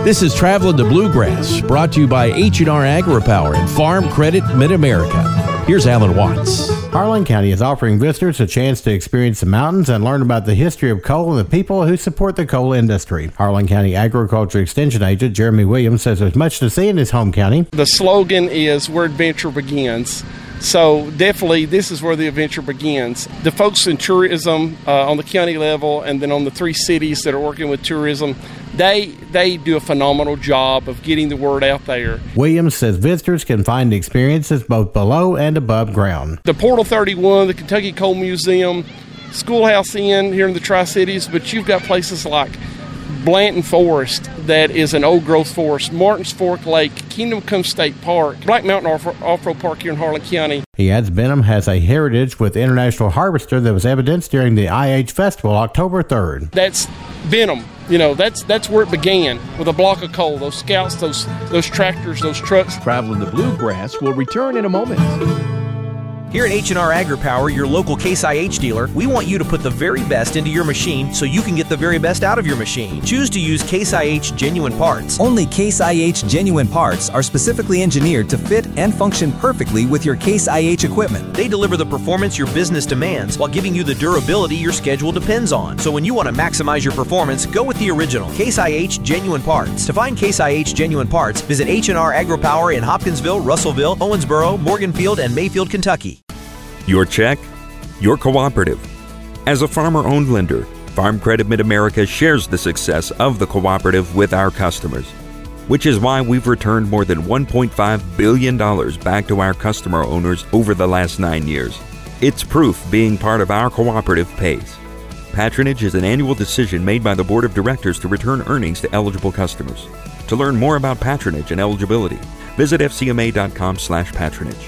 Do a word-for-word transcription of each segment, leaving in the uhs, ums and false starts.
This is Traveling the Bluegrass, brought to you by H and R AgriPower and Farm Credit Mid-America. Here's Alan Watts. Harlan County is offering visitors a chance to experience the mountains and learn about the history of coal and the people who support the coal industry. Harlan County Agriculture Extension Agent Jeremy Williams says there's much to see in his home county. The slogan is "Where Adventure Begins." So definitely this is where the adventure begins. The folks in tourism uh, on the county level and then on the three cities that are working with tourism, they they do a phenomenal job of getting the word out there. Williams says visitors can find experiences both below and above ground. The Portal thirty-one, the Kentucky Coal Museum, Schoolhouse Inn here in the Tri-Cities, but you've got places like Blanton Forest, that is an old-growth forest, Martins Fork Lake, Kingdom Come State Park, Black Mountain Off- Off-Road Park here in Harlan County. He adds Benham has a heritage with International Harvester that was evidenced during the I H Festival October third. That's Benham. You know, that's that's where it began, with a block of coal, those scouts, those those tractors, those trucks. Traveling the Bluegrass will return in a moment. Here at H and R AgriPower, your local Case I H dealer, we want you to put the very best into your machine so you can get the very best out of your machine. Choose to use Case I H genuine parts. Only Case I H genuine parts are specifically engineered to fit and function perfectly with your Case I H equipment. They deliver the performance your business demands while giving you the durability your schedule depends on. So when you want to maximize your performance, go with the original Case I H genuine parts. To find Case I H genuine parts, visit H and R AgriPower in Hopkinsville, Russellville, Owensboro, Morganfield, and Mayfield, Kentucky. Your check, your cooperative. As a farmer-owned lender, Farm Credit Mid-America shares the success of the cooperative with our customers, which is why we've returned more than one point five billion dollars back to our customer owners over the last nine years. It's proof being part of our cooperative pays. Patronage is an annual decision made by the Board of Directors to return earnings to eligible customers. To learn more about patronage and eligibility, visit F C M A dot com slash patronage.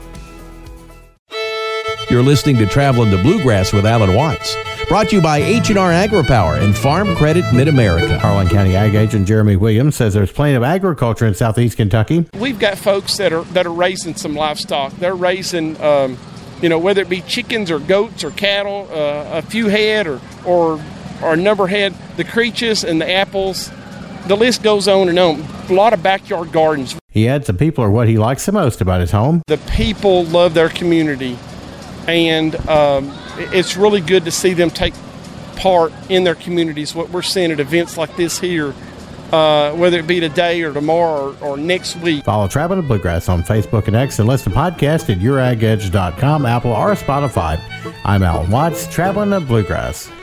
You're listening to Traveling the Bluegrass with Alan Watts, brought to you by H and R AgriPower and Farm Credit Mid-America. Harlan County Ag Agent Jeremy Williams says there's plenty of agriculture in southeast Kentucky. We've got folks that are that are raising some livestock. They're raising, um, you know, whether it be chickens or goats or cattle, uh, a few head or or or a number head, the creeches and the apples. The list goes on and on. A lot of backyard gardens. He adds the people are what he likes the most about his home. The people love their community. And um, it's really good to see them take part in their communities. What we're seeing at events like this here, uh, whether it be today or tomorrow or, or next week. Follow Traveling the Bluegrass on Facebook and X and listen to podcasts at your ag edge dot com, Apple, or Spotify. I'm Alan Watts, Traveling the Bluegrass.